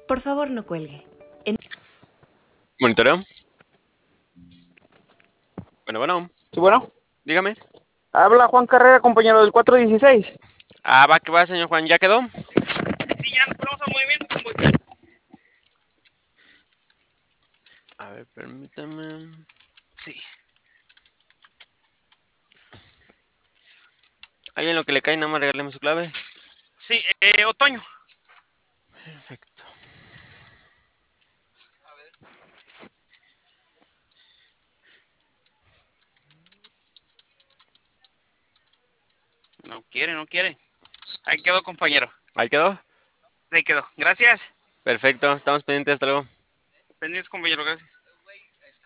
Por favor, no cuelgue. Monitoreo. Bueno, Sí, bueno. dígame. Habla Juan Carrera, compañero del 416. Va que va, señor Juan, ¿ya quedó? Sí, ya nos ponemos al movimiento, compañero. A ver, permítame. Sí. Ahí en lo que le cae, nada más regáleme su clave. Sí, Otoño. Perfecto. No quiere, no quiere. Ahí quedó, compañero. Ahí quedó. Ahí quedó. Gracias. Perfecto, estamos pendientes, hasta luego. Pendientes, compañero, gracias.